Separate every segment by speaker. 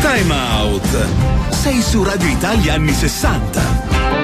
Speaker 1: Time Out. Sei su Radio Italia anni 60.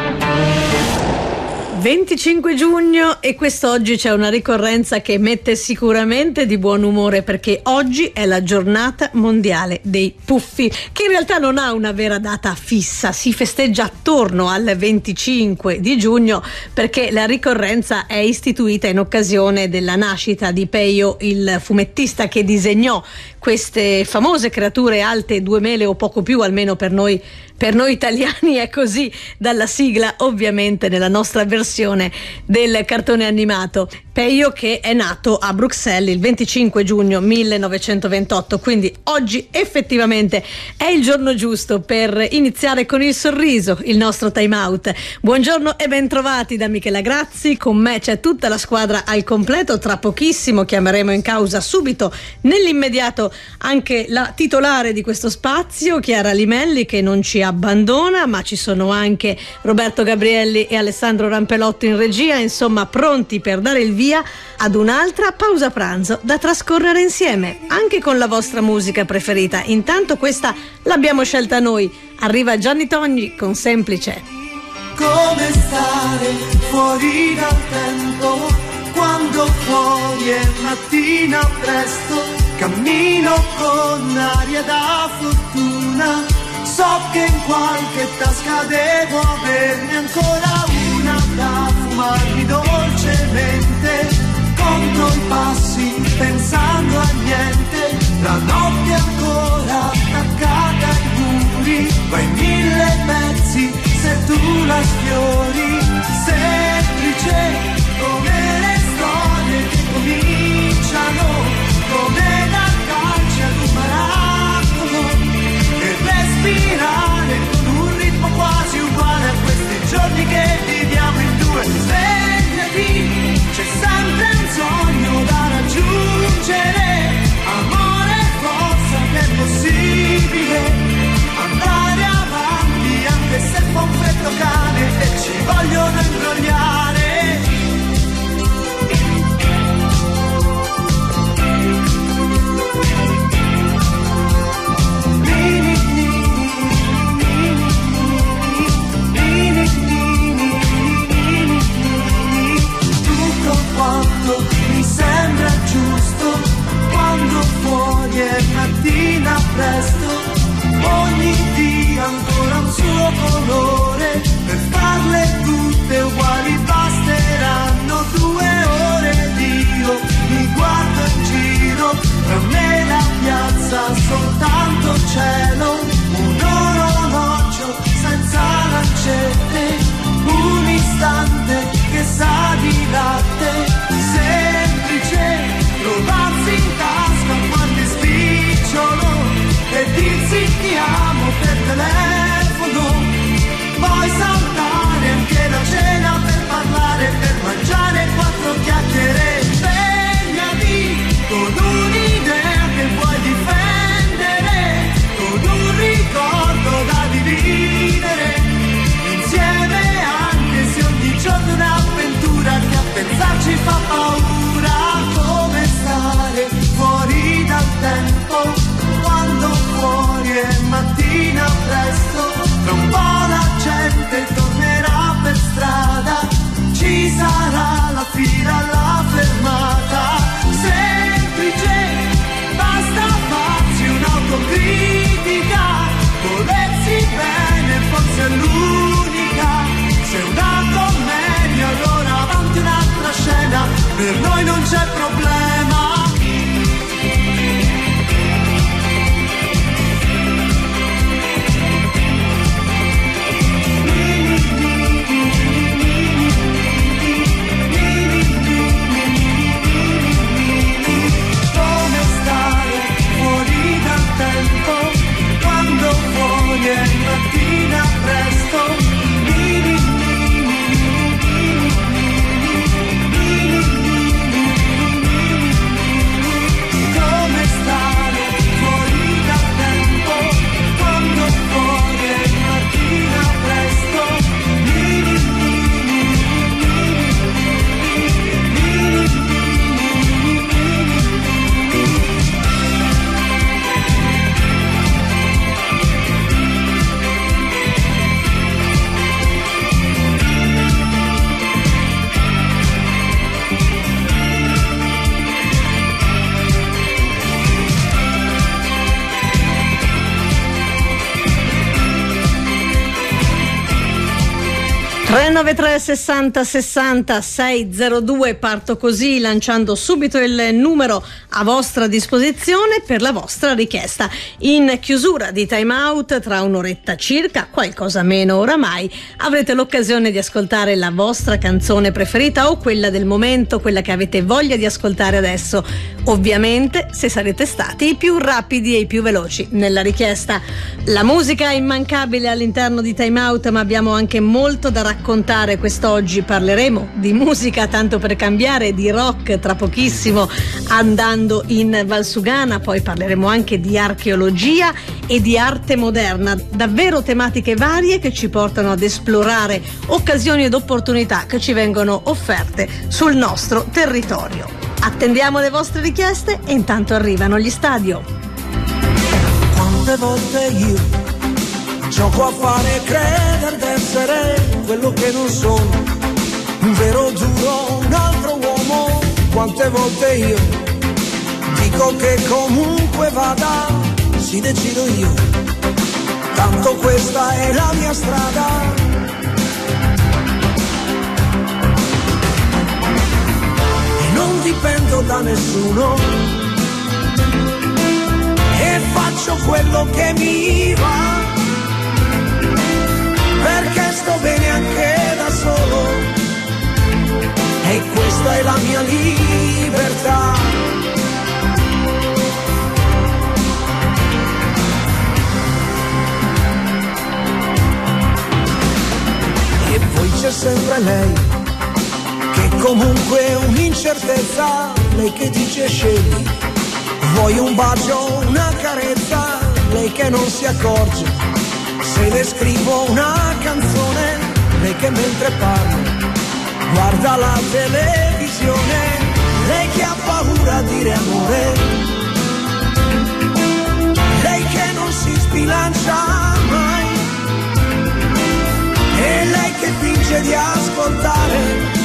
Speaker 2: 25 giugno e quest'oggi c'è una ricorrenza che mette sicuramente di buon umore, perché oggi è la giornata mondiale dei puffi, che in realtà non ha una vera data fissa, si festeggia attorno al 25 di giugno perché la ricorrenza è istituita in occasione della nascita di Peyo, il fumettista che disegnò queste famose creature alte 2 mele o poco più, almeno per noi italiani è così, dalla sigla ovviamente nella nostra versione del cartone animato. Peyo, che è nato a Bruxelles il 25 giugno 1928, quindi oggi effettivamente è il giorno giusto per iniziare con il sorriso il nostro Time Out. Buongiorno e ben trovati da Michela Grazzi, con me c'è tutta la squadra al completo, tra pochissimo chiameremo in causa subito nell'immediato anche la titolare di questo spazio, Chiara Limelli, che non ci abbandona, ma ci sono anche Roberto Gabrielli e Alessandro Rampelotto in regia, insomma pronti per dare il via ad un'altra pausa pranzo da trascorrere insieme, anche con la vostra musica preferita. Intanto questa l'abbiamo scelta noi, arriva Gianni Togni con Semplice.
Speaker 3: Come stare fuori dal tempo, quando fuori è mattina presto, cammino con aria da fortuna, so che in qualche tasca devo averne ancora una da fumarmi dolcemente, conto i passi pensando a niente, la notte ancora attaccata ai muri, va in 1000 pezzi se tu la sfiori, semplice come le storie che cominciano, come da calci ad un maracolo, e respirare con un ritmo quasi uguale a questi giorni che viviamo in due. Svegliati, c'è sempre un sogno da raggiungere,
Speaker 2: 393 60 60 602, parto così lanciando subito il numero a vostra disposizione per la vostra richiesta. In chiusura di Time Out, tra un'oretta circa, qualcosa meno oramai, avrete l'occasione di ascoltare la vostra canzone preferita o quella del momento, quella che avete voglia di ascoltare adesso, ovviamente se sarete stati i più rapidi e i più veloci nella richiesta. La musica è immancabile all'interno di Time Out, ma abbiamo anche molto da raccontare quest'oggi. Parleremo di musica, tanto per cambiare, di rock tra pochissimo andando in Valsugana, poi parleremo anche di archeologia e di arte moderna, davvero tematiche varie che ci portano ad esplorare occasioni ed opportunità che ci vengono offerte sul nostro territorio. Attendiamo le vostre richieste e intanto arrivano gli Stadio.
Speaker 3: Quante volte io gioco a fare credere d'essere quello che non sono, un vero duro, un altro uomo. Quante volte io dico che comunque vada, si decido io, tanto questa è la mia strada. E non dipendo da nessuno e faccio quello che mi va, perché sto bene anche da solo e questa è la mia libertà. E poi c'è sempre lei, che comunque è un'incertezza, lei che dice scegli, vuoi un bacio, una carezza, lei che non si accorge se le scrivo una canzone, lei che mentre parlo guarda la televisione, lei che ha paura a dire amore, lei che non si sbilancia mai, e lei che finge di ascoltare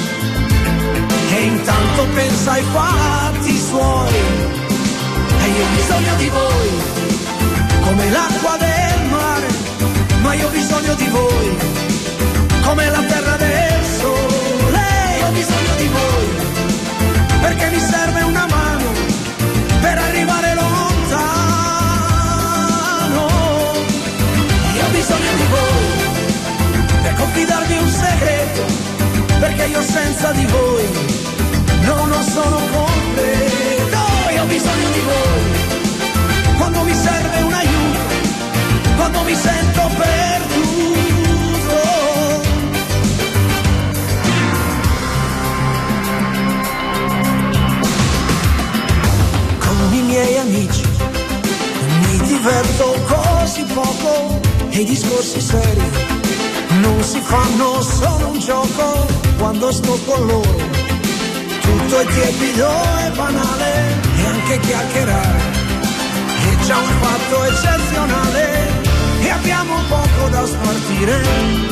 Speaker 3: e intanto pensa ai fatti suoi. E io ho bisogno di voi come l'acqua del mare, ma io ho bisogno di voi come la terra del sole. Ho bisogno di voi perché mi serve una mano per arrivare lontano. Io ho bisogno di voi per confidarvi un segreto, perché io senza di voi non sono completo. Io ho bisogno di voi quando mi serve un aiuto, quando mi sento perduto. Con i miei amici mi diverto così poco e i discorsi seri non si fanno, solo un gioco quando sto con loro. Tutto è tiepido e banale e anche chiacchierare è già un fatto eccezionale e abbiamo poco da spartire,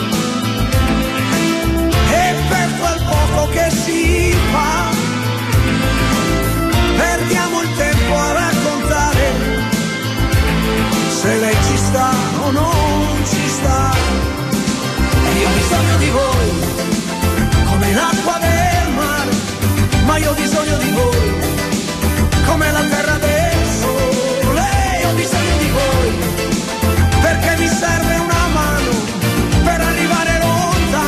Speaker 3: e per quel poco che si fa perdiamo il tempo a raccontare se lei ci sta o non ci sta. E io ho bisogno di voi come l'acqua del mare, ma io ho bisogno di voi come la terra del sole. Ho bisogno di voi perché mi serve una mano per arrivare lontano.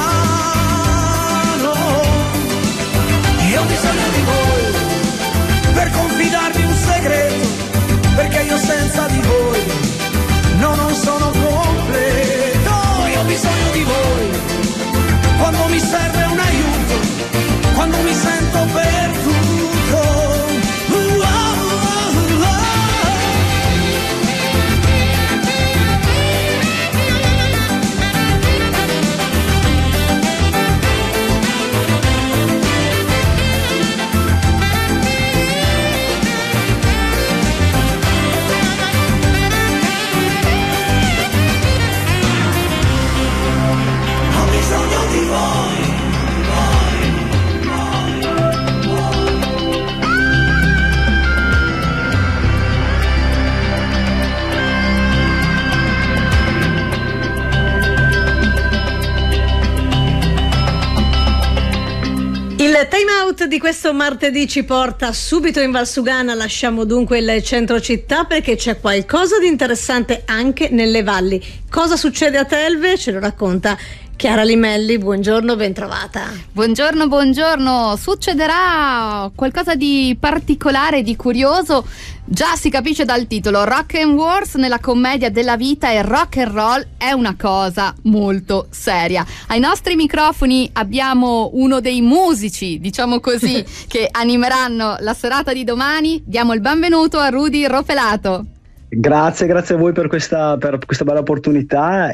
Speaker 3: Io ho bisogno di voi per confidarvi un segreto, perché io senza di voi non sono completo. Io ho bisogno di voi quando mi serve un aiuto, quando mi sento perduto.
Speaker 2: Il time out di questo martedì ci porta subito in Valsugana, lasciamo dunque il centro città perché c'è qualcosa di interessante anche nelle valli. Cosa succede a Telve? Ce lo racconta Chiara Limelli. Buongiorno, bentrovata.
Speaker 4: Buongiorno. Succederà qualcosa di particolare, di curioso. Già si capisce dal titolo, Rock and Wars nella commedia della vita, e rock and roll è una cosa molto seria. Ai nostri microfoni abbiamo uno dei musici, diciamo così, che animeranno la serata di domani. Diamo il benvenuto a Rudy Ropelato.
Speaker 5: Grazie a voi per questa bella opportunità,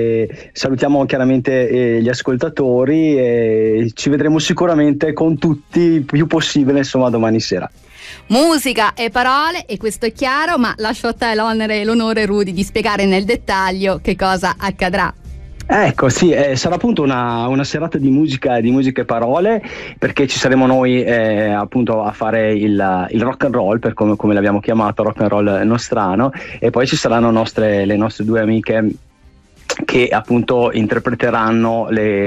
Speaker 5: e salutiamo chiaramente gli ascoltatori e ci vedremo sicuramente con tutti il più possibile, insomma, domani sera.
Speaker 4: Musica e parole, e questo è chiaro, ma lascio a te l'onere e l'onore, Rudy, di spiegare nel dettaglio che cosa accadrà.
Speaker 5: Ecco, sì, sarà appunto una serata di musica e parole, perché ci saremo noi appunto a fare il rock and roll, per come l'abbiamo chiamato, rock and roll nostrano, e poi ci saranno le nostre due amiche che appunto interpreteranno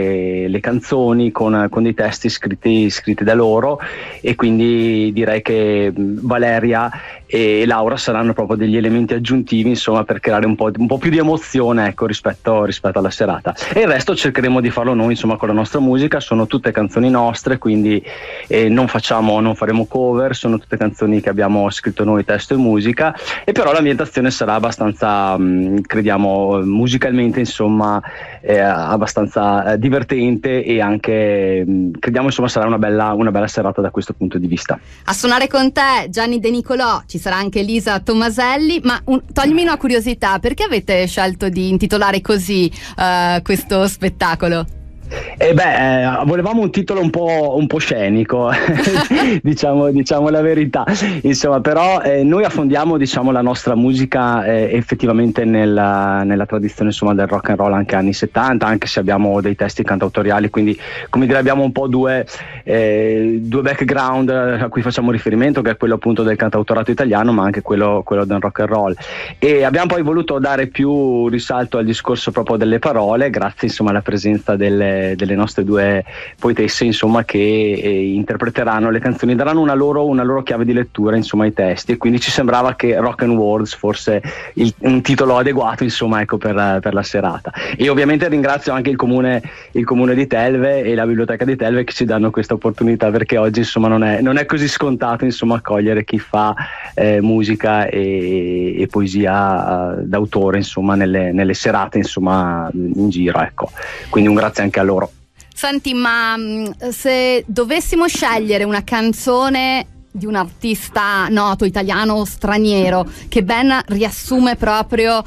Speaker 5: le canzoni con dei testi scritti da loro, e quindi direi che Valeria e Laura saranno proprio degli elementi aggiuntivi, insomma, per creare un po' più di emozione, ecco, rispetto alla serata. E il resto cercheremo di farlo noi, insomma, con la nostra musica. Sono tutte canzoni nostre, quindi non faremo cover, sono tutte canzoni che abbiamo scritto noi, testo e musica, e però l'ambientazione sarà abbastanza, crediamo, musicalmente, insomma, abbastanza divertente, e anche crediamo, insomma, sarà una bella serata da questo punto di vista.
Speaker 4: A suonare con te Gianni De Nicolò, ci sarà anche Lisa Tomaselli, ma toglimi una curiosità: perché avete scelto di intitolare così questo spettacolo?
Speaker 5: Volevamo un titolo un po' scenico, diciamo la verità, insomma, però noi affondiamo, diciamo, la nostra musica effettivamente nella tradizione, insomma, del rock and roll anche anni 70, anche se abbiamo dei testi cantautoriali, quindi, come dire, abbiamo un po' due background a cui facciamo riferimento, che è quello appunto del cantautorato italiano, ma anche quello del rock and roll, e abbiamo poi voluto dare più risalto al discorso proprio delle parole, grazie, insomma, alla presenza delle nostre due poetesse, insomma, che interpreteranno le canzoni, daranno una loro chiave di lettura, insomma, ai testi, e quindi ci sembrava che Rock and Words fosse un titolo adeguato, insomma, ecco, per la serata. E ovviamente ringrazio anche il comune di Telve e la biblioteca di Telve che ci danno questa opportunità, perché oggi, insomma, non è così scontato, insomma, accogliere chi fa musica e poesia d'autore, insomma, nelle serate, insomma, in giro, ecco. Quindi un grazie anche a loro.
Speaker 4: Senti, ma se dovessimo scegliere una canzone di un artista noto, italiano o straniero, che ben riassume proprio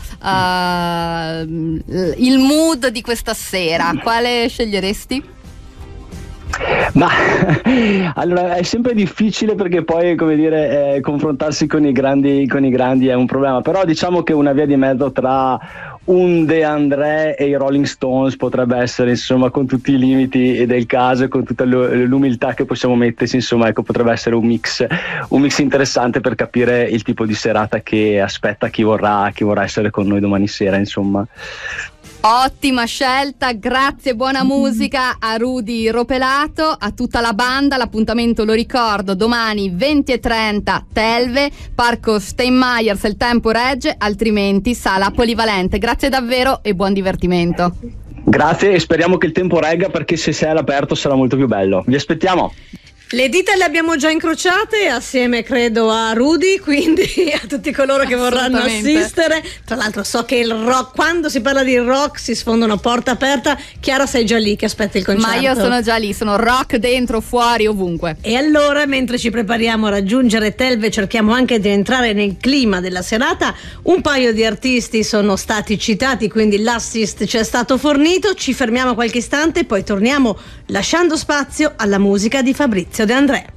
Speaker 4: il mood di questa sera, quale sceglieresti?
Speaker 5: Ma allora è sempre difficile, perché poi, come dire, confrontarsi con i grandi è un problema, però diciamo che una via di mezzo tra un De André e i Rolling Stones potrebbe essere, insomma, con tutti i limiti del caso e con tutta l'umiltà che possiamo mettersi, insomma, ecco, potrebbe essere un mix interessante per capire il tipo di serata che aspetta chi vorrà essere con noi domani sera, insomma.
Speaker 4: Ottima scelta, grazie, buona musica a Rudy Ropelato, a tutta la banda. L'appuntamento, lo ricordo, domani 20:30 Telve, Parco Steinmeier se il tempo regge, altrimenti Sala Polivalente. Grazie davvero e buon divertimento.
Speaker 5: Grazie, e speriamo che il tempo regga, perché se sei all'aperto sarà molto più bello. Vi aspettiamo.
Speaker 2: Le dita le abbiamo già incrociate assieme, credo, a Rudy, quindi a tutti coloro che vorranno assistere. Tra l'altro so che il rock, quando si parla di rock, si sfonda una porta aperta. Chiara, sei già lì che aspetti il concerto?
Speaker 4: Ma io sono già lì, sono rock dentro, fuori, ovunque.
Speaker 2: E allora, mentre ci prepariamo a raggiungere Telve, cerchiamo anche di entrare nel clima della serata. Un paio di artisti sono stati citati, quindi l'assist ci è stato fornito. Ci fermiamo qualche istante e poi torniamo, lasciando spazio alla musica di Fabrizio De André.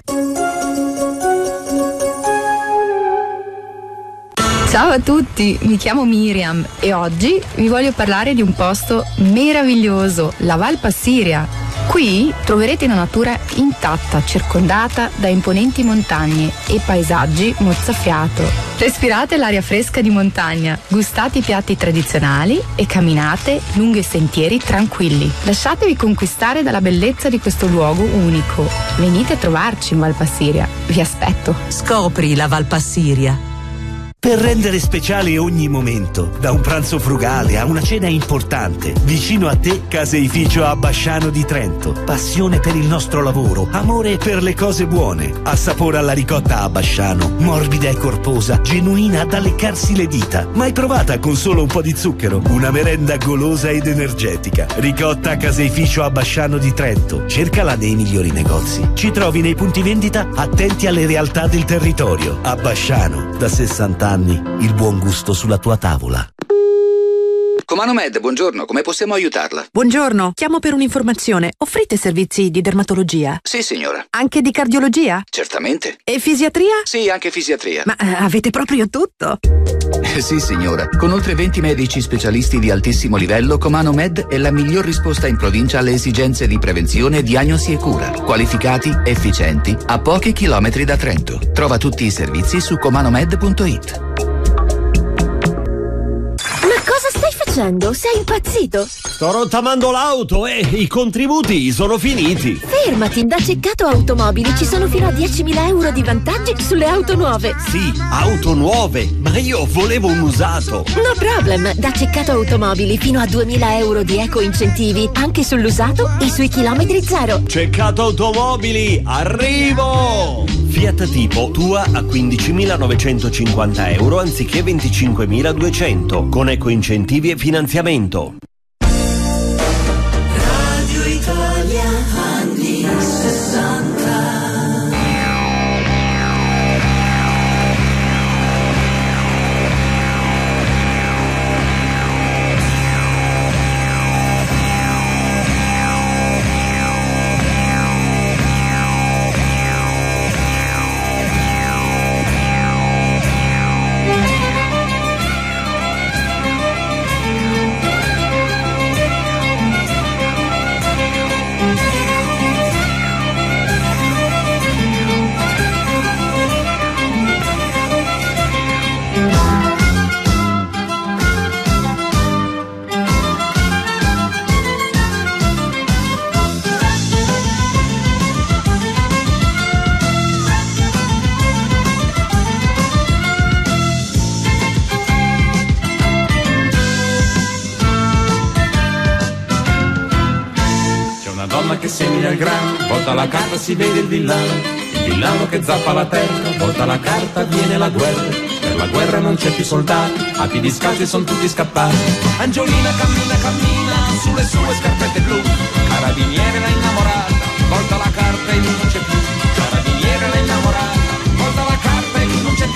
Speaker 6: Ciao a tutti, mi chiamo Miriam e oggi vi voglio parlare di un posto meraviglioso, la Val Passiria. Qui troverete una natura intatta, circondata da imponenti montagne e paesaggi mozzafiato. Respirate l'aria fresca di montagna, gustate i piatti tradizionali e camminate lungo i sentieri tranquilli. Lasciatevi conquistare dalla bellezza di questo luogo unico. Venite a trovarci in Valpassiria. Vi aspetto.
Speaker 7: Scopri la Valpassiria.
Speaker 1: Per rendere speciale ogni momento, da un pranzo frugale a una cena importante, vicino a te Caseificio Abbasciano di Trento. Passione per il nostro lavoro, amore per le cose buone. Assapora alla ricotta Abbasciano, morbida e corposa, genuina da leccarsi le dita. Mai provata con solo un po' di zucchero? Una merenda golosa ed energetica. Ricotta Caseificio Abbasciano di Trento. Cercala nei migliori negozi. Ci trovi nei punti vendita attenti alle realtà del territorio. Abbasciano, da 60 anni, il buon gusto sulla tua tavola.
Speaker 8: Comano Med, buongiorno, come possiamo aiutarla?
Speaker 7: Buongiorno, chiamo per un'informazione. Offrite servizi di dermatologia?
Speaker 8: Sì, signora.
Speaker 7: Anche di cardiologia?
Speaker 8: Certamente.
Speaker 7: E fisiatria?
Speaker 8: Sì, anche fisiatria.
Speaker 7: Ma avete proprio tutto?
Speaker 8: Sì, signora. Con oltre 20 medici specialisti di altissimo livello, Comano Med è la miglior risposta in provincia alle esigenze di prevenzione, diagnosi e cura. Qualificati, efficienti, a pochi chilometri da Trento. Trova tutti i servizi su comanomed.it.
Speaker 9: Cosa stai facendo? Sei impazzito?
Speaker 10: Sto rottamando l'auto e i contributi sono finiti.
Speaker 9: Fermati, da Ceccato Automobili ci sono fino a 10.000 euro di vantaggi sulle auto nuove.
Speaker 10: Sì, auto nuove, ma io volevo un usato.
Speaker 9: No problem, da Ceccato Automobili fino a 2.000 euro di eco incentivi anche sull'usato e sui chilometri zero.
Speaker 10: Ceccato Automobili, arrivo! Fiat Tipo tua a 15.950 euro anziché 25.200 con eco incentivi e finanziamento.
Speaker 3: Radio Italia anni 60.
Speaker 11: Che segna il grano, volta la carta si vede il villano che zappa la terra, volta la carta viene la guerra, per la guerra non c'è più soldati, a piedi scalzi son tutti scappati. Angiolina cammina sulle sue scarpette blu, carabiniere l'ha innamorata, volta la carta e lui non c'è più, carabiniere l'ha innamorata, volta la carta e lui non c'è più.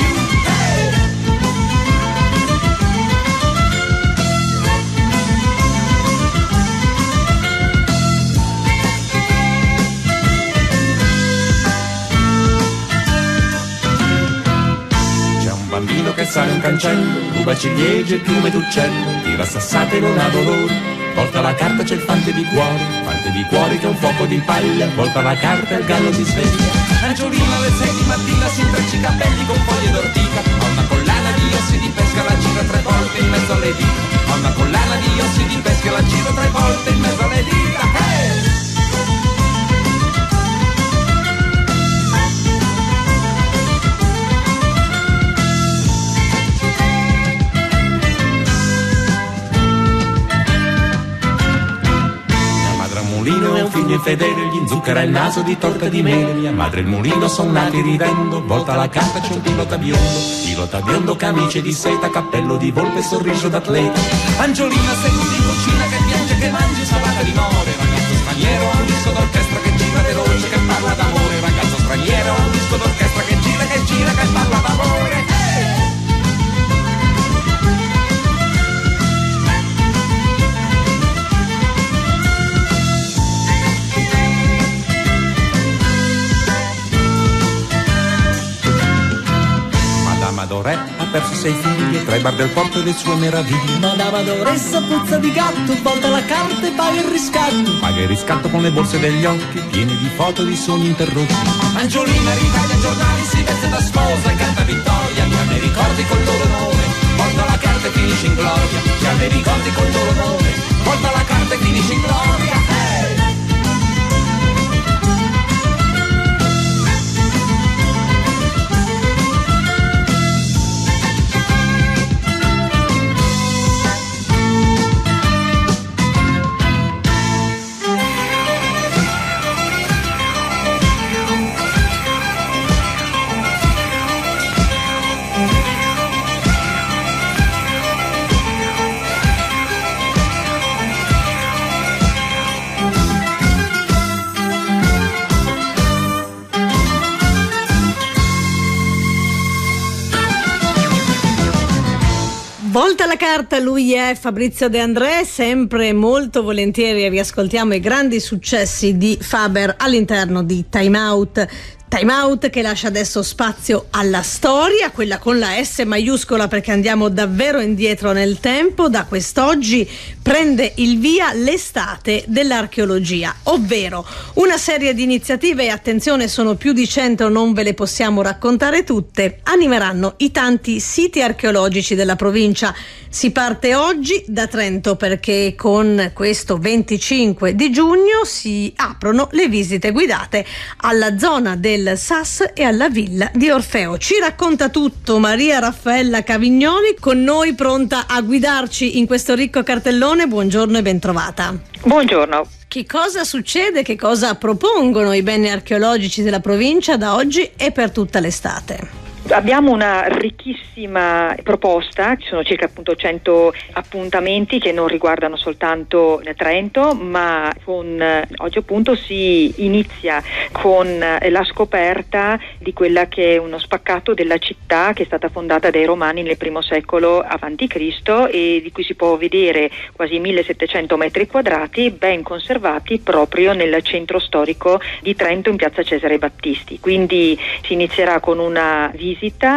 Speaker 11: Bambino che sale un cancello, ruba ciliegie e piume d'uccello, tira sassate e non ha dolore, volta la carta c'è il fante di cuore che è un fuoco di paglia, volta la carta e il gallo si sveglia. Angiolina alle 6 di mattina si intreccia i capelli con foglie d'ortica, ha una collana di ossi di pesca, la gira 3 volte in mezzo alle dita, ha una collana di ossi di pesca, la gira 3 volte in mezzo alle dita. Hey! È un figlio infedele, gli inzucchera il naso di torta di mele, mia madre e il mulino son nati ridendo, volta la carta c'è un pilota biondo, camice di seta, cappello di volpe, sorriso d'atleta. Angiolina seduta in cucina che piange, che mangia insalata di more, ragazzo straniero a un disco d'orchestra che gira veloce, che parla d'amore, ragazzo straniero a un disco d'orchestra che gira, che parla d'amore. Dorè ha perso 6 figli, 3 bar del porto e le sue meraviglie.
Speaker 3: Madama Doressa, puzza di gatto, volta la carta e paga il riscatto.
Speaker 11: Paga il riscatto con le borse degli occhi, piene di foto di sogni interrotti.
Speaker 3: Angiolina ritaglia giornali, si veste da sposa e canta vittoria. Chi ha dei ricordi col loro nome, volta la carta e finisce in gloria. Chi ha dei ricordi col loro nome, volta la carta e finisce in gloria.
Speaker 2: Volta la carta, lui è Fabrizio De André, sempre molto volentieri riascoltiamo i grandi successi di Faber all'interno di Time Out. Time Out che lascia adesso spazio alla storia, quella con la S maiuscola, perché andiamo davvero indietro nel tempo. Da quest'oggi prende il via l'estate dell'archeologia, ovvero una serie di iniziative, e attenzione, sono più di 100, non ve le possiamo raccontare tutte, animeranno i tanti siti archeologici della provincia. Si parte oggi da Trento, perché con questo 25 di giugno si aprono le visite guidate alla zona del Sas e alla villa di Orfeo. Ci racconta tutto Maria Raffaella Cavignoli, con noi pronta a guidarci in questo ricco cartellone. Buongiorno e bentrovata.
Speaker 12: Buongiorno.
Speaker 2: Che cosa succede, che cosa propongono i beni archeologici della provincia da oggi e per tutta l'estate?
Speaker 12: Abbiamo una ricchissima proposta, ci sono circa appunto 100 appuntamenti che non riguardano soltanto Trento, ma oggi appunto si inizia con la scoperta di quella che è uno spaccato della città che è stata fondata dai Romani nel I secolo a.C. e di cui si può vedere quasi 1700 metri quadrati ben conservati proprio nel centro storico di Trento, in piazza Cesare Battisti. Quindi si inizierà con una visita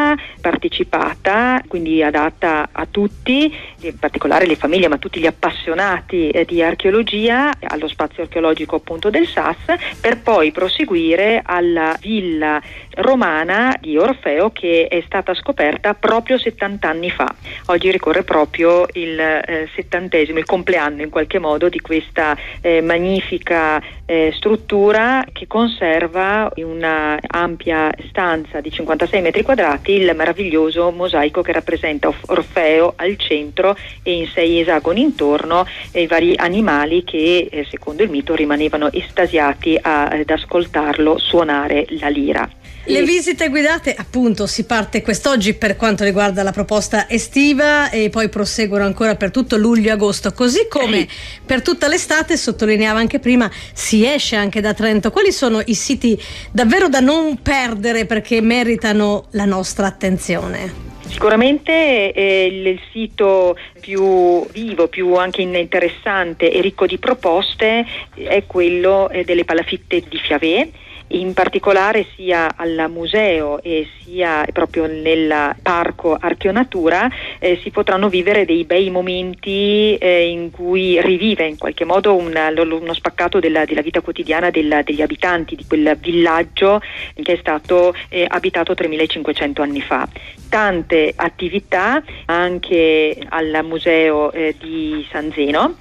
Speaker 12: partecipata, quindi adatta a tutti, in particolare le famiglie, ma tutti gli appassionati di archeologia, allo spazio archeologico appunto del Sas, per poi proseguire alla villa romana di Orfeo, che è stata scoperta proprio 70 anni fa. Oggi ricorre proprio il 70°, il compleanno in qualche modo di questa magnifica struttura, che conserva in una ampia stanza di 56 metri quadrati il meraviglioso mosaico che rappresenta Orfeo al centro e in 6 esagoni intorno i vari animali che secondo il mito rimanevano estasiati ad ascoltarlo suonare la lira.
Speaker 2: Le visite guidate, appunto, si parte quest'oggi per quanto riguarda la proposta estiva e poi proseguono ancora per tutto luglio e agosto, così come per tutta l'estate, sottolineava anche prima, si esce anche da Trento. Quali sono i siti davvero da non perdere perché meritano la nostra attenzione?
Speaker 12: Sicuramente il sito più vivo, più anche interessante e ricco di proposte è quello delle palafitte di Fiavé. In particolare sia al museo e sia proprio nel parco Archeonatura si potranno vivere dei bei momenti in cui rivive in qualche modo uno spaccato della vita quotidiana degli abitanti di quel villaggio che è stato abitato 3500 anni fa. Tante attività anche al museo di San Zeno,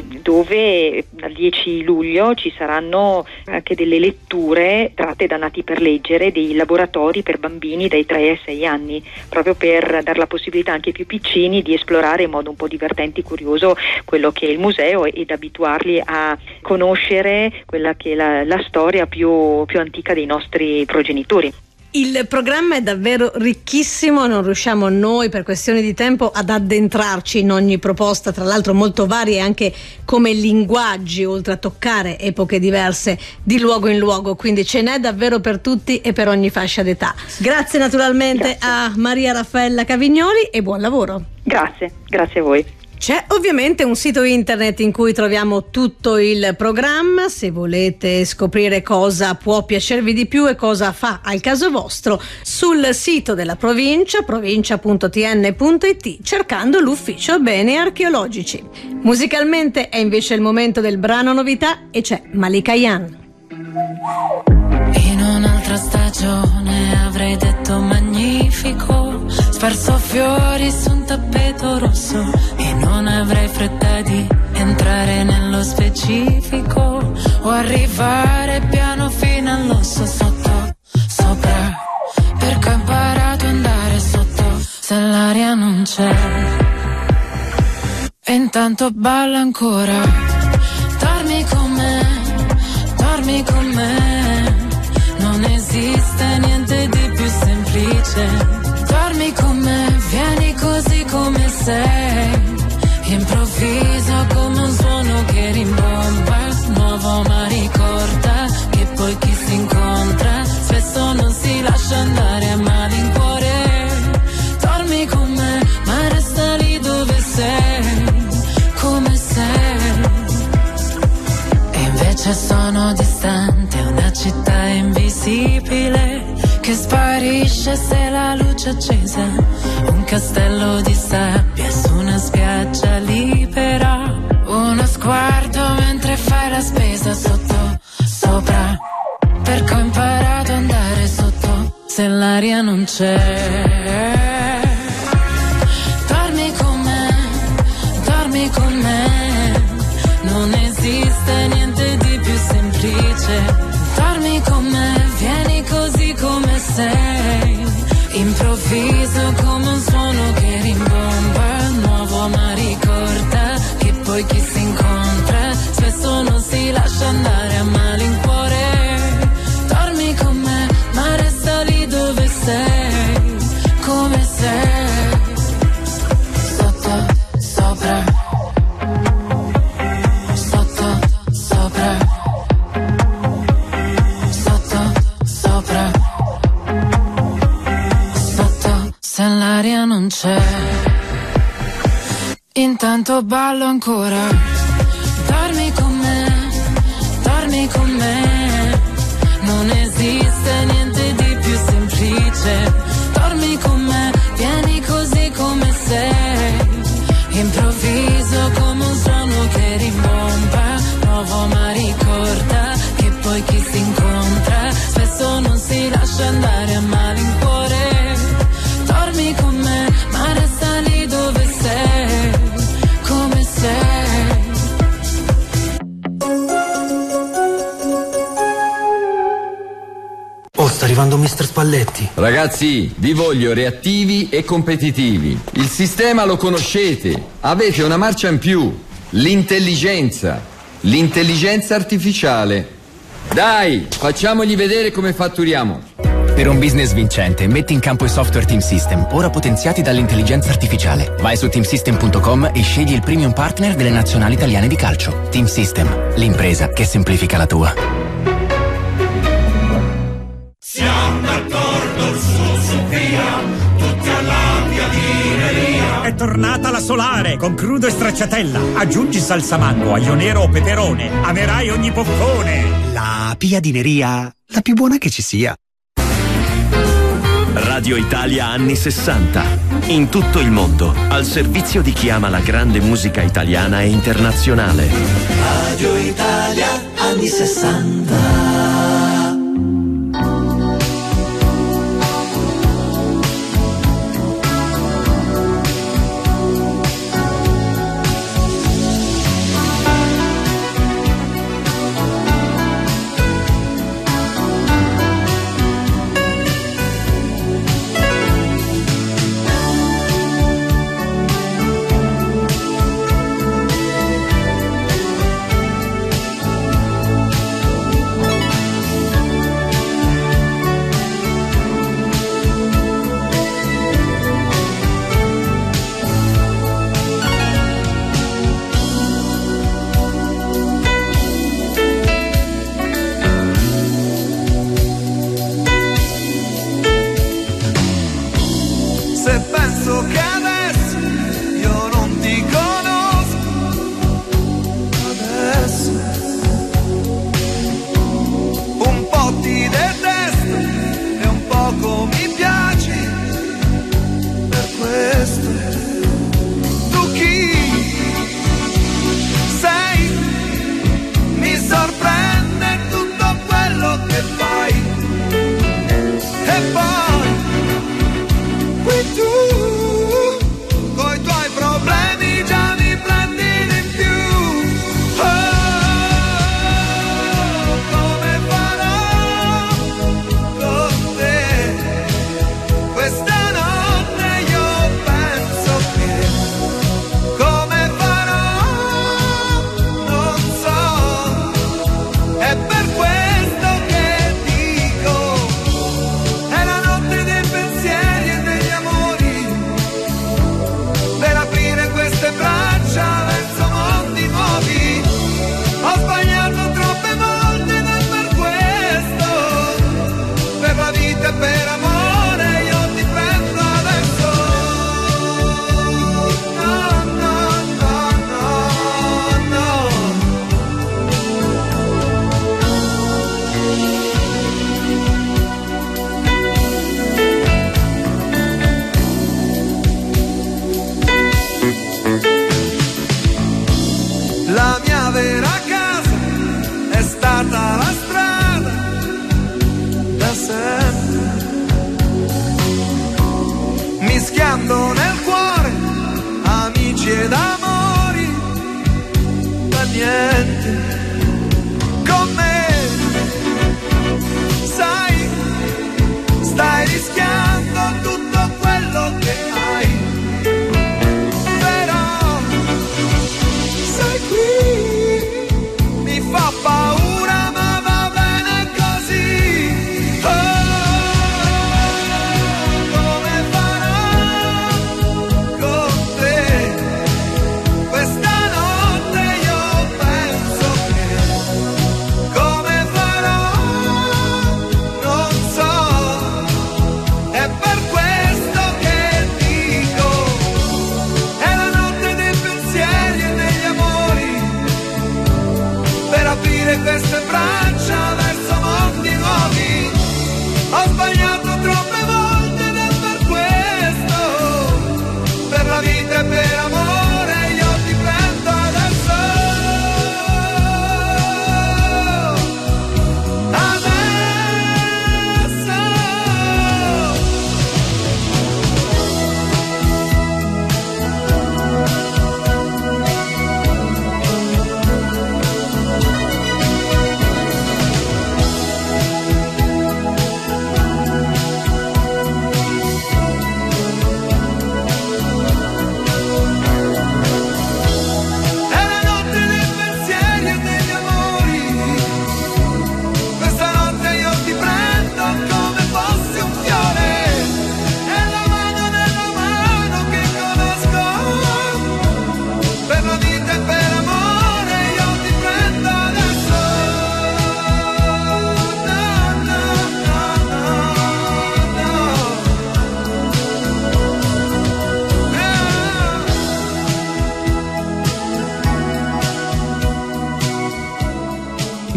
Speaker 12: dove dal 10 luglio ci saranno anche delle letture tratte da Nati per leggere, dei laboratori per bambini dai 3 ai 6 anni, proprio per dare la possibilità anche ai più piccini di esplorare in modo un po' divertente e curioso quello che è il museo ed abituarli a conoscere quella che è la storia più antica dei nostri progenitori.
Speaker 2: Il programma è davvero ricchissimo, non riusciamo noi per questioni di tempo ad addentrarci in ogni proposta, tra l'altro molto varie anche come linguaggi, oltre a toccare epoche diverse di luogo in luogo, quindi ce n'è davvero per tutti e per ogni fascia d'età. Grazie naturalmente a Maria Raffaella Cavignoli e buon lavoro.
Speaker 12: Grazie a voi.
Speaker 2: C'è ovviamente un sito internet in cui troviamo tutto il programma. Se volete scoprire cosa può piacervi di più e cosa fa al caso vostro, sul sito della provincia, provincia.tn.it, cercando l'ufficio beni archeologici. Musicalmente è invece il momento del brano novità e c'è Malika Yan.
Speaker 13: In un'altra stagione avrei detto magnifico, sparso fiori su un tappeto rosso, e non avrei fretta di entrare nello specifico o arrivare piano fino all'osso, sotto, sopra, perché ho imparato ad andare sotto se l'aria non c'è. E intanto balla ancora, dormi con me, dormi con me, non esiste niente di più semplice. Dormi con me, vieni così come sei, improvviso come un suono che rimbomba, nuovo ma ricorda che poi chi si incontra spesso non si lascia andare a malincuore. Dormi con me, ma resta lì dove sei, come sei. E invece sono distante, una città invisibile che sparisce se la luce è accesa, un castello di sabbia su una spiaggia libera, uno sguardo mentre fai la spesa, sotto, sopra, perché ho imparato ad andare sotto se l'aria non c'è. Dormi con me, non esiste niente di più semplice. Dormi con me, vieni così come sei, improvviso come un suono che rimbomba, nuovo ma ricorda che poi chi si incontra spesso non si lascia andare a malincuore. Dormi con me, ma resta lì dove sei, come sei, sotto, sopra, sotto, sopra, se l'aria non c'è. Intanto ballo ancora, dormi con me, non esiste niente di più semplice. Dormi con me, vieni così come sei, improvviso come un suono che rimbomba, nuovo ma ricorda che poi chi si incontra spesso non si lascia andare a malincuore. Dormi con me, ma resta lì dove sei, come sei.
Speaker 14: Oh, sta arrivando Mr. Spalletti.
Speaker 15: Ragazzi, vi voglio reattivi e competitivi. Il sistema lo conoscete, avete una marcia in più. L'intelligenza artificiale. Dai, facciamogli vedere come fatturiamo.
Speaker 16: Per un business vincente, metti in campo i software Team System, ora potenziati dall'intelligenza artificiale. Vai su teamsystem.com e scegli il premium partner delle nazionali italiane di calcio. Team System, l'impresa che semplifica la tua.
Speaker 3: Siamo d'accordo su via, tutti alla piadineria.
Speaker 17: È tornata la Solare con crudo e stracciatella. Aggiungi salsa mango, aglio nero o peperone. Amerai ogni boccone.
Speaker 1: La piadineria, la più buona che ci sia. Radio Italia anni 60. In tutto il mondo, al servizio di chi ama la grande musica italiana e internazionale.
Speaker 3: Radio Italia anni 60.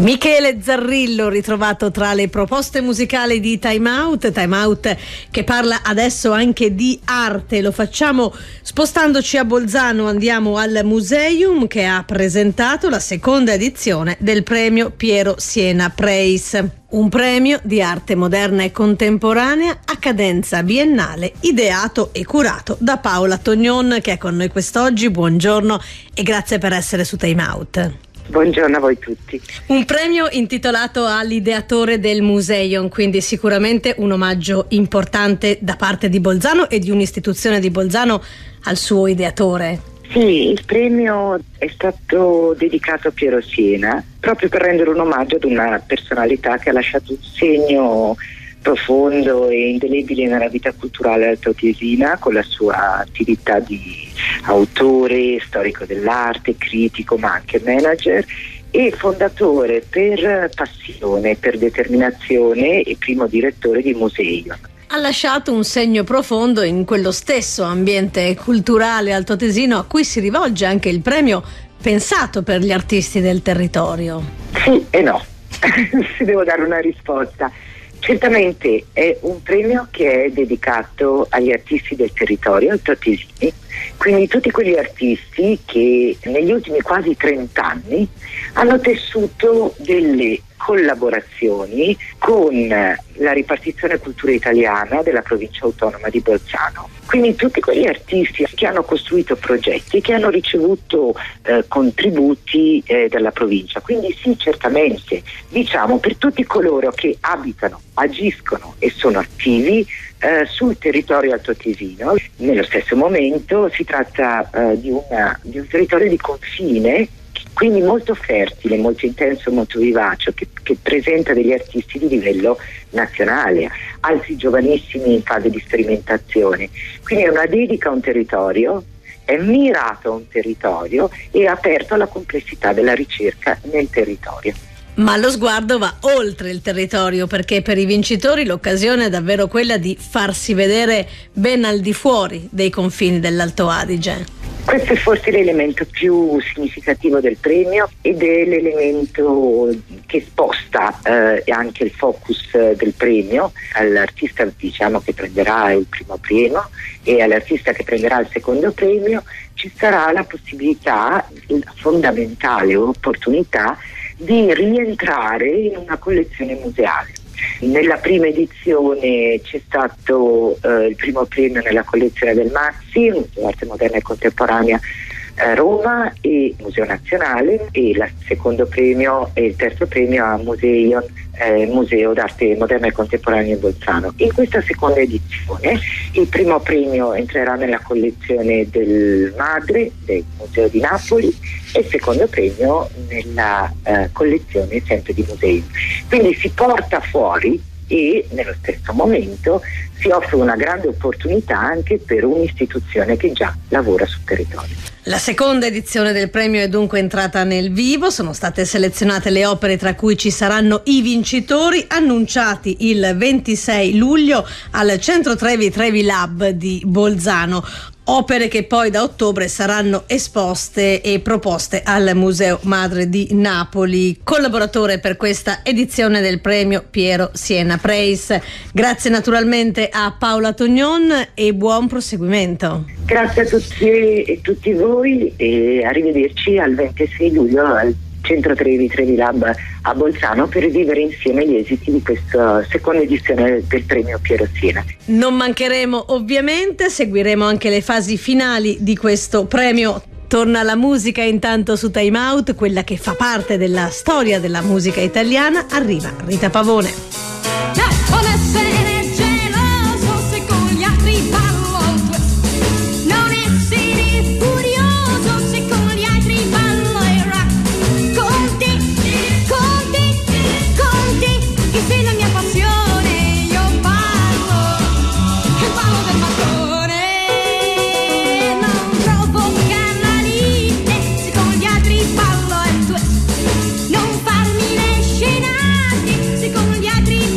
Speaker 2: Michele Zarrillo, ritrovato tra le proposte musicali di Time Out che parla adesso anche di arte. Lo facciamo spostandoci a Bolzano, andiamo al Museum che ha presentato la seconda edizione del premio Piero Siena Preis. Un premio di arte moderna e contemporanea a cadenza biennale, ideato e curato da Paola Tognon, che è con noi quest'oggi. Buongiorno e grazie per essere su Time Out.
Speaker 18: Buongiorno a voi tutti.
Speaker 2: Un premio intitolato all'ideatore del Museum, quindi sicuramente un omaggio importante da parte di Bolzano e di un'istituzione di Bolzano al suo ideatore.
Speaker 18: Sì, il premio è stato dedicato a Piero Siena proprio per rendere un omaggio ad una personalità che ha lasciato un segno profondo e indelebile nella vita culturale altoatesina con la sua attività di autore, storico dell'arte, critico ma anche manager e fondatore per passione, per determinazione e primo direttore di Museum.
Speaker 2: Ha lasciato un segno profondo in quello stesso ambiente culturale altoatesino a cui si rivolge anche il premio pensato per gli artisti del territorio.
Speaker 18: Sì e no, se devo dare una risposta. Certamente è un premio che è dedicato agli artisti del territorio altoatesini, quindi tutti quegli artisti che negli ultimi quasi 30 anni hanno tessuto delle collaborazioni con la ripartizione cultura italiana della provincia autonoma di Bolzano. Quindi tutti quegli artisti che hanno costruito progetti, che hanno ricevuto contributi dalla provincia. Quindi sì, certamente, diciamo per tutti coloro che abitano, agiscono e sono attivi sul territorio altoatesino. Nello stesso momento si tratta di un territorio di confine, quindi molto fertile, molto intenso, molto vivace, che presenta degli artisti di livello nazionale, altri giovanissimi in fase di sperimentazione. Quindi è una dedica a un territorio, è mirato a un territorio e è aperto alla complessità della ricerca nel territorio.
Speaker 2: Ma lo sguardo va oltre il territorio, perché per i vincitori l'occasione è davvero quella di farsi vedere ben al di fuori dei confini dell'Alto Adige.
Speaker 18: Questo è forse l'elemento più significativo del premio ed è l'elemento che sposta anche il focus del premio all'artista, diciamo, che prenderà il primo premio e all'artista che prenderà il secondo premio. Ci sarà la possibilità, la fondamentale opportunità di rientrare in una collezione museale. Nella prima edizione c'è stato il primo premio nella collezione del Maxi, Museo d'Arte Moderna e Contemporanea Roma e Museo Nazionale, e il secondo premio e il terzo premio a Museo d'Arte Moderna e Contemporanea Bolzano. In questa seconda edizione il primo premio entrerà nella collezione del Madre del Museo di Napoli e il secondo premio nella collezione sempre di Museum. Quindi si porta fuori e nello stesso momento si offre una grande opportunità anche per un'istituzione che già lavora sul territorio.
Speaker 2: La seconda edizione del premio è dunque entrata nel vivo, sono state selezionate le opere tra cui ci saranno i vincitori, annunciati il 26 luglio al Centro Trevi Lab di Bolzano. Opere che poi da ottobre saranno esposte e proposte al Museo Madre di Napoli, collaboratore per questa edizione del premio Piero Siena Preis. Grazie naturalmente a Paola Tognon e buon proseguimento.
Speaker 18: Grazie a tutti e tutti voi e arrivederci al 26 luglio al Centro Trevi Lab a Bolzano per rivivere insieme gli esiti di questa seconda edizione del premio Piero Siena.
Speaker 2: Non mancheremo ovviamente, seguiremo anche le fasi finali di questo premio. Torna la musica intanto su Time Out, quella che fa parte della storia della musica italiana. Arriva Rita Pavone.
Speaker 19: Non farmi le scenate, se con gli altri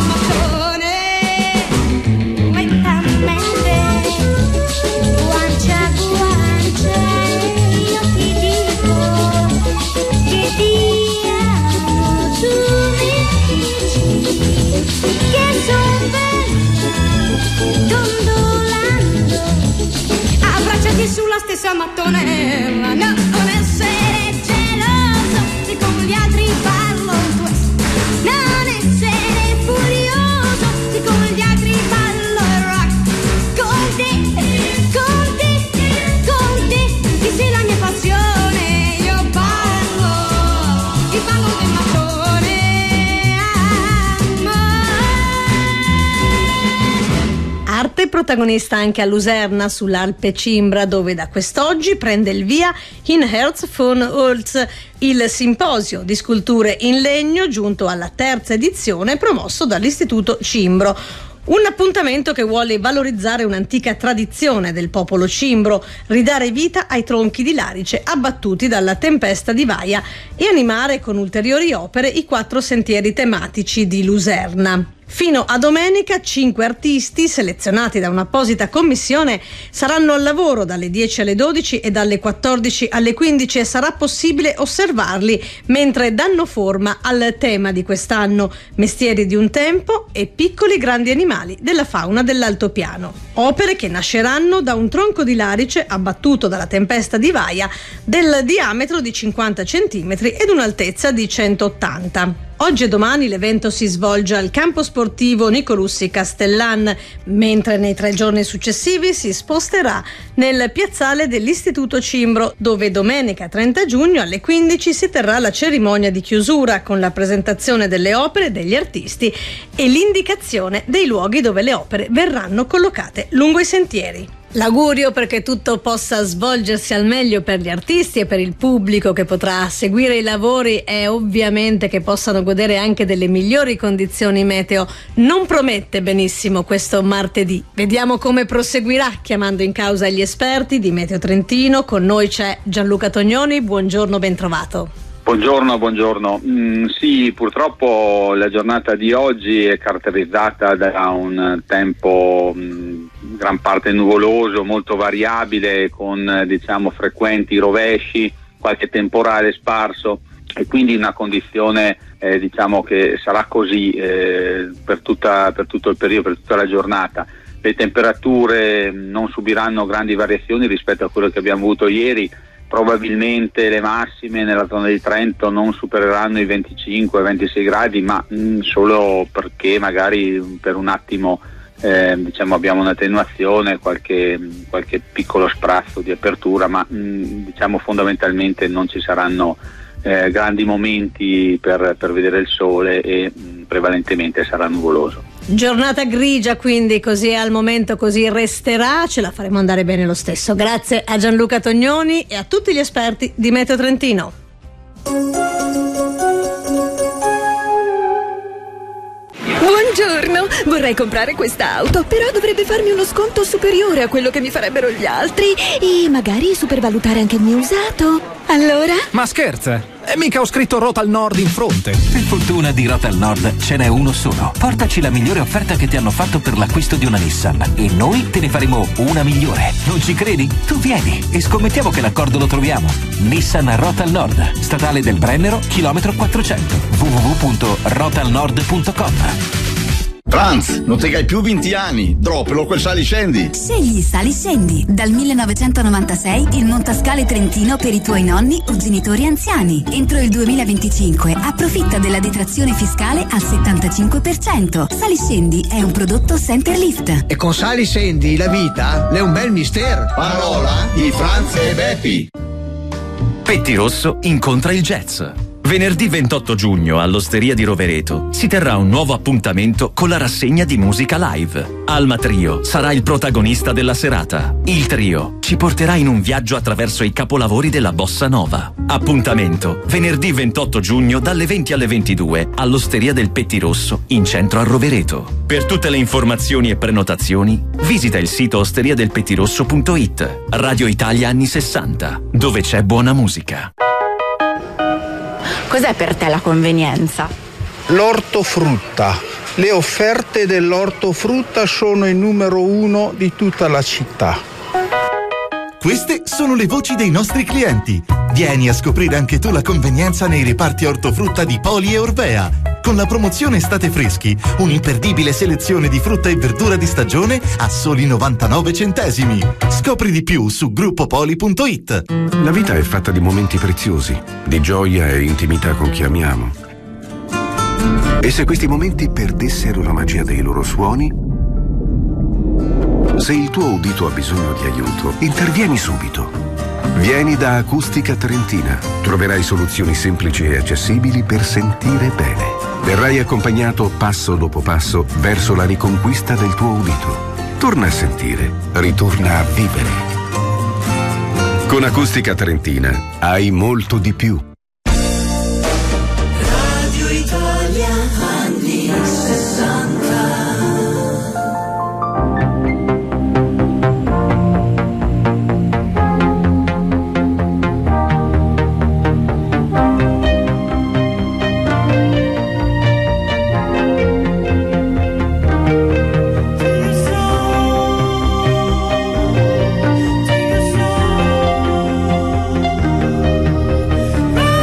Speaker 13: mattone, lentamente, guancia a guancia, io ti dico che ti amo, tu mi dici che son bella, dondolando, abbracciati sulla stessa mattonella, no, non essere geloso se con gli altri parlo questo, non essere furioso se con gli altri ballo il rock, con te, che sei la mia passione, io parlo del mattone,
Speaker 2: Arte protagonista anche a Luserna sull'Alpe Cimbra, dove da quest'oggi prende il via In Herz von Holz, il simposio di sculture in legno giunto alla terza edizione promosso dall'Istituto Cimbro. Un appuntamento che vuole valorizzare un'antica tradizione del popolo cimbro, ridare vita ai tronchi di larice abbattuti dalla tempesta di Vaia e animare con ulteriori opere i 4 sentieri tematici di Luserna. Fino a domenica 5 artisti selezionati da un'apposita commissione saranno al lavoro dalle 10 alle 12 e dalle 14 alle 15 e sarà possibile osservarli mentre danno forma al tema di quest'anno: mestieri di un tempo e piccoli grandi animali della fauna dell'altopiano. Opere che nasceranno da un tronco di larice abbattuto dalla tempesta di Vaia del diametro di 50 cm ed un'altezza di 180. Oggi e domani l'evento si svolge al campo sportivo Nicolussi Castellan, mentre nei 3 giorni successivi si sposterà nel piazzale dell'Istituto Cimbro, dove domenica 30 giugno alle 15 si terrà la cerimonia di chiusura con la presentazione delle opere degli artisti e l'indicazione dei luoghi dove le opere verranno collocate lungo i sentieri. L'augurio perché tutto possa svolgersi al meglio per gli artisti e per il pubblico che potrà seguire i lavori è ovviamente che possano godere anche delle migliori condizioni meteo. Non promette benissimo questo martedì. Vediamo come proseguirà chiamando in causa gli esperti di Meteo Trentino. Con noi c'è Gianluca Tognoni. Buongiorno, ben trovato.
Speaker 19: Buongiorno. Sì, purtroppo la giornata di oggi è caratterizzata da un tempo gran parte nuvoloso, molto variabile, con frequenti rovesci, qualche temporale sparso, e quindi una condizione che sarà così per tutto il periodo, per tutta la giornata. Le temperature non subiranno grandi variazioni rispetto a quello che abbiamo avuto ieri. Probabilmente le massime nella zona di Trento non supereranno i 25-26 gradi, ma solo perché magari per un attimo abbiamo un'attenuazione, qualche piccolo sprazzo di apertura, ma fondamentalmente non ci saranno grandi momenti per vedere il sole e prevalentemente sarà nuvoloso.
Speaker 2: Giornata grigia, quindi così al momento, così resterà, ce la faremo andare bene lo stesso. Grazie a Gianluca Tognoni e a tutti gli esperti di Meteo Trentino.
Speaker 20: Buongiorno, vorrei comprare quest'auto, però dovrebbe farmi uno sconto superiore a quello che mi farebbero gli altri e magari supervalutare anche il mio usato. Allora?
Speaker 21: Ma scherza? E mica ho scritto Rotal Nord in fronte.
Speaker 22: Per fortuna di Rotal Nord ce n'è uno solo. Portaci la migliore offerta che ti hanno fatto per l'acquisto di una Nissan e noi te ne faremo una migliore. Non ci credi? Tu vieni e scommettiamo che l'accordo lo troviamo. Nissan Rotal Nord, statale del Brennero, chilometro 400. www.rotalnord.com.
Speaker 23: Franz, non te hai più 20 anni, droppelo quel saliscendi.
Speaker 24: Scegli Saliscendi. Dal 1996 il montascale trentino per i tuoi nonni o genitori anziani. Entro il 2025 approfitta della detrazione fiscale al 75%. Saliscendi è un prodotto Centerlift.
Speaker 25: E con Saliscendi la vita è un bel mistero.
Speaker 23: Parola di Franz e Beppi.
Speaker 26: Pettirosso incontra il jazz. Venerdì 28 giugno all'Osteria di Rovereto si terrà un nuovo appuntamento con la rassegna di musica live. Alma Trio sarà il protagonista della serata. Il trio ci porterà in un viaggio attraverso i capolavori della bossa nova. Appuntamento venerdì 28 giugno dalle 20 alle 22 all'Osteria del Pettirosso in centro a Rovereto. Per tutte le informazioni e prenotazioni visita il sito osteriadelpettirosso.it. Radio Italia anni 60, dove c'è buona musica.
Speaker 6: Cos'è per te la convenienza?
Speaker 27: L'ortofrutta.
Speaker 4: Le offerte dell'ortofrutta sono il numero 1 di tutta la città.
Speaker 5: Queste sono le voci dei nostri clienti. Vieni a scoprire anche tu la convenienza nei reparti ortofrutta di Poli e Orvea. Con la promozione Estate Freschi, un'imperdibile selezione di frutta e verdura di stagione a soli 99 centesimi. Scopri di più su gruppopoli.it.
Speaker 7: La vita è fatta di momenti preziosi, di gioia e intimità con chi amiamo. E se questi momenti perdessero la magia dei loro suoni? Se il tuo udito ha bisogno di aiuto, intervieni subito. Vieni da Acustica Trentina. Troverai soluzioni semplici e accessibili per sentire bene. Verrai accompagnato passo dopo passo verso la riconquista del tuo udito. Torna a sentire, ritorna a vivere. Con Acustica Trentina hai molto di più.
Speaker 3: Radio Italia anni 60.
Speaker 8: Bye.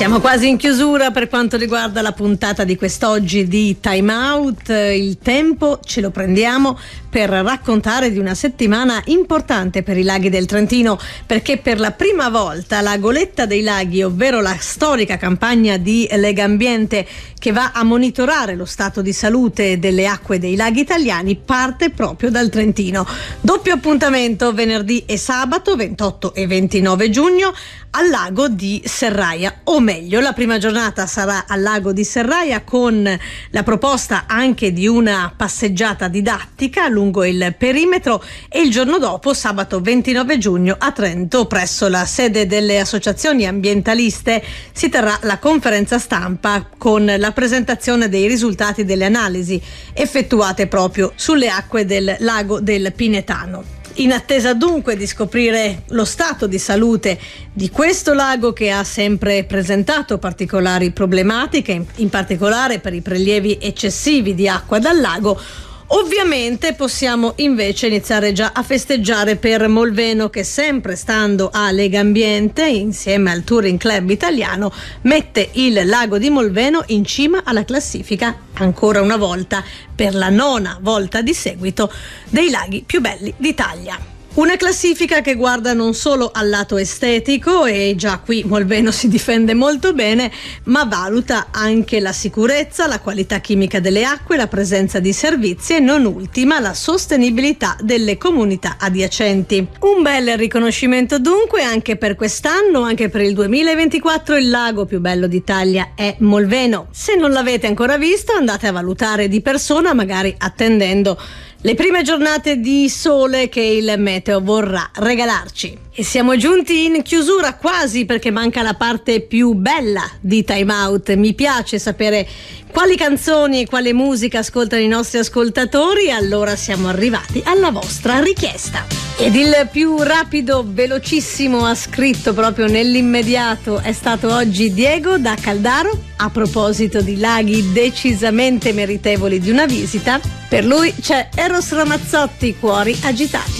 Speaker 2: Siamo quasi in chiusura per quanto riguarda la puntata di quest'oggi di Time Out. Il tempo ce lo prendiamo per raccontare di una settimana importante per i laghi del Trentino, perché per la prima volta la Goletta dei Laghi, ovvero la storica campagna di Legambiente che va a monitorare lo stato di salute delle acque dei laghi italiani, parte proprio dal Trentino. Doppio appuntamento venerdì e sabato 28 e 29 giugno al lago di Serraia, o meglio la prima giornata sarà al lago di Serraia con la proposta anche di una passeggiata didattica lungo il perimetro, e il giorno dopo, sabato 29 giugno, a Trento presso la sede delle associazioni ambientaliste si terrà la conferenza stampa con la presentazione dei risultati delle analisi effettuate proprio sulle acque del lago del Pinetano. In attesa dunque di scoprire lo stato di salute di questo lago, che ha sempre presentato particolari problematiche, in particolare per i prelievi eccessivi di acqua dal lago, ovviamente possiamo invece iniziare già a festeggiare per Molveno, che sempre stando a Legambiente insieme al Touring Club italiano mette il lago di Molveno in cima alla classifica ancora una volta, per la 9ª volta di seguito, dei laghi più belli d'Italia. Una classifica che guarda non solo al lato estetico, e già qui Molveno si difende molto bene, ma valuta anche la sicurezza, la qualità chimica delle acque, la presenza di servizi e non ultima la sostenibilità delle comunità adiacenti. Un bel riconoscimento dunque anche per quest'anno, anche per il 2024 il lago più bello d'Italia è Molveno. Se non l'avete ancora visto, andate a valutare di persona, magari attendendo le prime giornate di sole che il meteo vorrà regalarci. E siamo giunti in chiusura quasi, perché manca la parte più bella di Time Out. Mi piace sapere quali canzoni e quale musica ascoltano i nostri ascoltatori, allora siamo arrivati alla vostra richiesta. Ed il più rapido, velocissimo, ha scritto proprio nell'immediato, è stato oggi Diego da Caldaro. A proposito di laghi decisamente meritevoli di una visita, per lui c'è Eros Ramazzotti, Cuori agitati.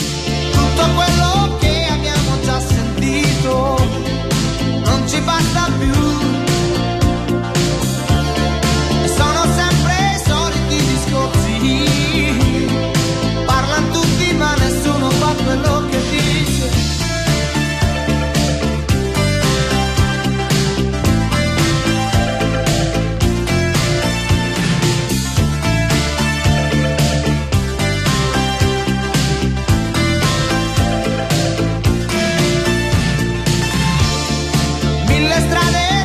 Speaker 3: Tutto quello che abbiamo già sentito non ci basta più. Sono sempre i soliti discorsi, parlano tutti ma nessuno fa quello che dice. Mille strade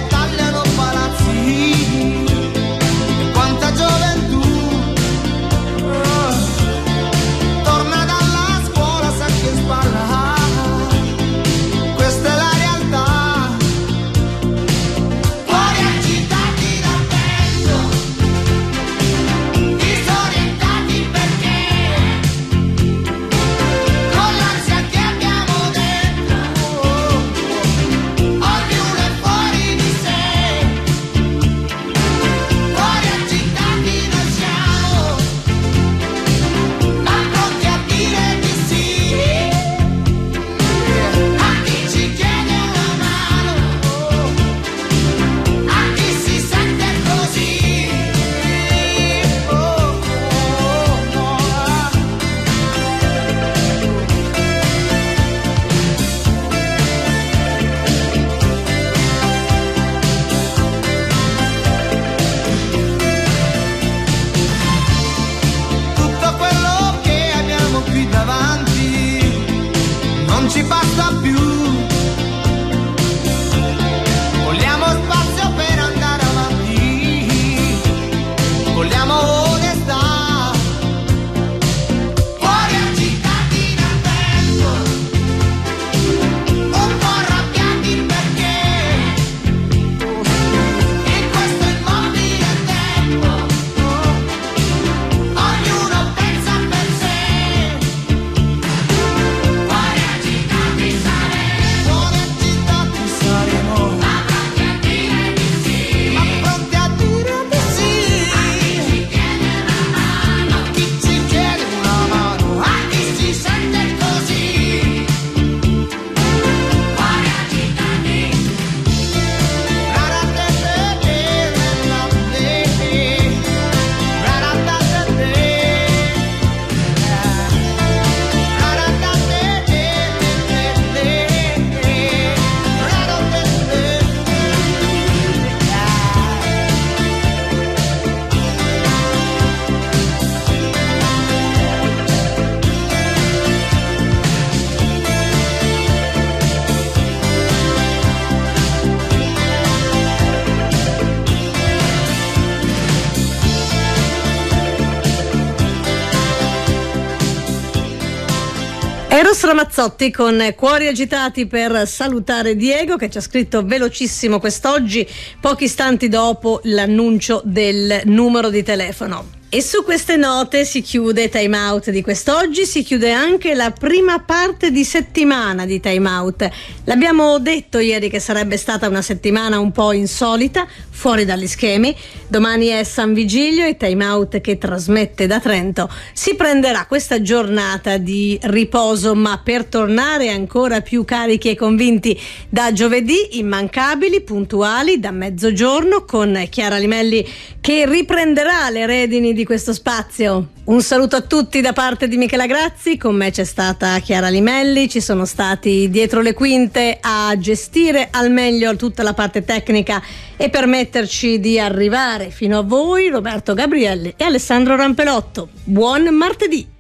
Speaker 2: Eros Ramazzotti con Cuori agitati per salutare Diego, che ci ha scritto velocissimo quest'oggi, pochi istanti dopo l'annuncio del numero di telefono. E su queste note si chiude Time Out di quest'oggi, si chiude anche la prima parte di settimana di Time Out. L'abbiamo detto ieri che sarebbe stata una settimana un po' insolita, fuori dagli schemi. Domani è San Vigilio e Time Out, che trasmette da Trento, si prenderà questa giornata di riposo, ma per tornare ancora più carichi e convinti da giovedì, immancabili, puntuali, da mezzogiorno, con Chiara Limelli che riprenderà le redini di questo spazio. Un saluto a tutti da parte di Michela Grazzi, con me c'è stata Chiara Limelli, ci sono stati dietro le quinte a gestire al meglio tutta la parte tecnica e permetterci di arrivare fino a voi Roberto Gabrielli e Alessandro Rampelotto. Buon martedì!